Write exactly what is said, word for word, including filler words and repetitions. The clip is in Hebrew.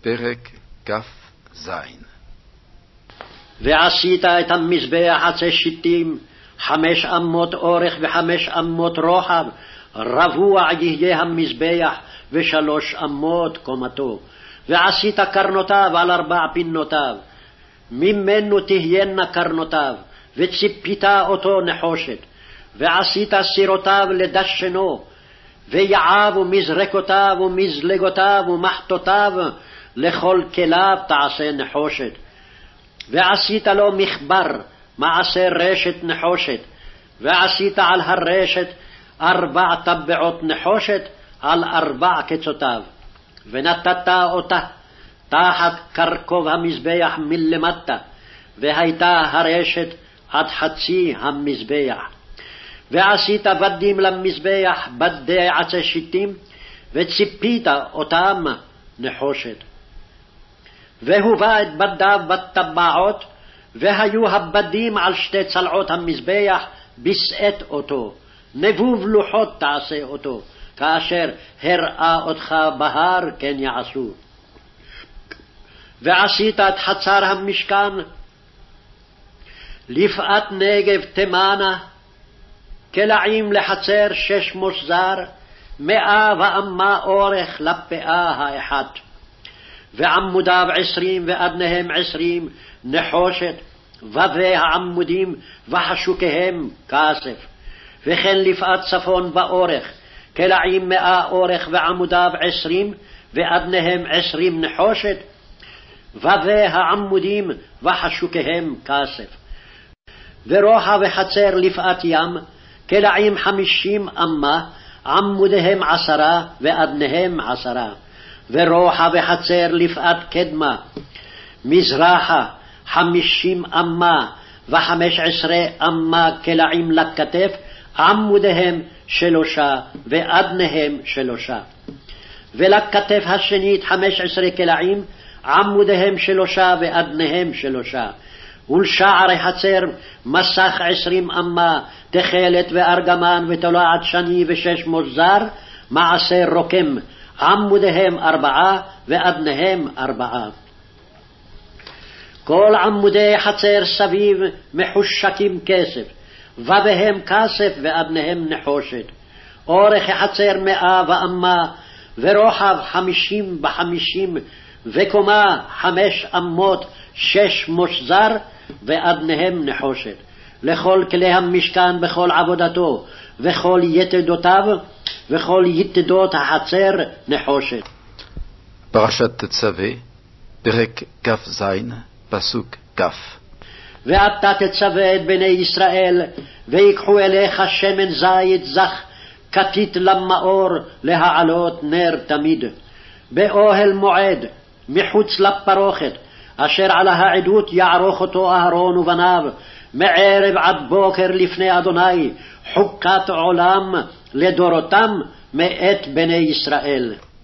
פרק כ"ז. ועשית את המזבח עצי שיטים, חמש אמות אורך וחמש אמות רוחב, רבוע יהיה המזבח, ושלוש אמות קומתו. ועשית קרנותיו על ארבע פינותיו, ממנו תהיינה קרנותיו, וציפית אותו נחושת. ועשית סירותיו לדשנו, ויעב ומזרקותיו ומזלגותיו ומחתותיו, לכל כליו תעשה נחושת. ועשית לו מחבר, מעשה רשת נחושת, ועשית על הרשת ארבע טבעות נחושת על ארבע קצותיו, ונתת אותה תחת קרקוב המזבח מלמטה, והייתה הרשת עד חצי המזבח. ועשית בדים למזבח, בדי עצי שיטים, וציפית אותם נחושת. והובא את בדיו בטבעות, והיו הבדים על שתי צלעות המזבח, בשאת אותו. נבוב לוחות תעשה אותו, כאשר הראה אותך בהר כן יעשו. ועשית את חצר המשכן, לפאת נגב תמנה, כלעים לחצר שש מושזר, מאה ואמה אורך לפאה האחת. ועמודיו עשרים ואדניהם עשרים נחושת, ובי העמודים וחשוקיהם כסף. וכן לפאת צפון באורך, כלעים מאה אורך ועמודיו עשרים ואדניהם עשרים נחושת, ובי העמודים וחשוקיהם כסף. ורוחב וחצר לפאת ים, כלעים חמישים אמה, עמודיהם עשרה ואדניהם עשרה. ורוחב וחצר לפאת קדמה, מזרחה חמישים אמה וחמש עשרה אמה, כלעים לכתף, עמודיהם שלושה ואדניהם שלושה. ולכתף השנית חמש עשרה כלעים, עמודיהם שלושה ואדניהם שלושה. ולשערי חצר מסך עשרים אמה, תכלת וארגמן ותולעת שני ושש מוזר, מעשה רוקם, עמודיהם ארבעה ואדניהם ארבעה. כל עמודי חצר סביב מחושקים כסף, ובהם כסף ואדניהם נחושת. אורך החצר מאה ואמה, ורוחב חמישים בחמישים, וקומה חמש אמות שש מושזר, ואדניהם נחושת. לכל כלי המשכן בכל עבודתו, וכל יתדותיו, וכל יתדות החצר נחושת. פרשת תצווה, פרק כ"ז, פסוק כ'. ואתה תצווה את בני ישראל, ויקחו אליך שמן זית זך, כתית למאור, להעלות נר תמיד. באוהל מועד, מחוץ לפרוכת, אשר על העדות יערוך אותו אהרון ובניו, מערב עד בוקר לפני אדוני, חוקת עולם לדורותם מאת בני ישראל.